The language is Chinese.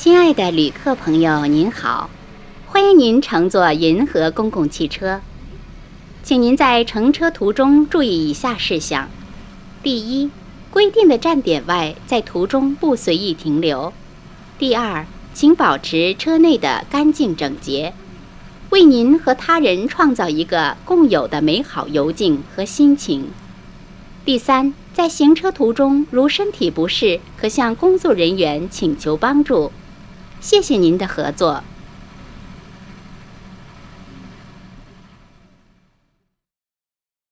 亲爱的旅客朋友，您好，欢迎您乘坐银河公共汽车。请您在乘车途中注意以下事项：第一，规定的站点外，在途中不随意停留；第二，请保持车内的干净整洁，为您和他人创造一个共有的美好游境和心情；第三，在行车途中，如身体不适，可向工作人员请求帮助。谢谢您的合作。